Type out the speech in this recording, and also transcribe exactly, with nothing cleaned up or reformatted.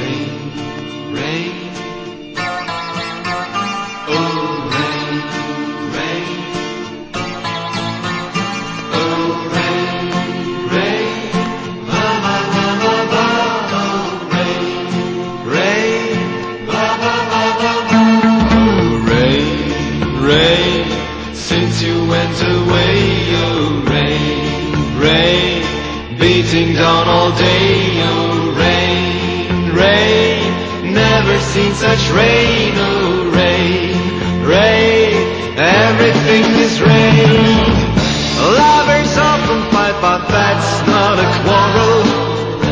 rain, rain. Oh, rain, rain. Oh, rain, rain. La, la, la, la, la. Oh, rain, rain. La, la, la, la, la. Oh, rain, rain. Since you went away, oh, rain, rain. Beating down all day, oh, rain, rain. Never seen such rain, oh, rain, rain. Everything is rain.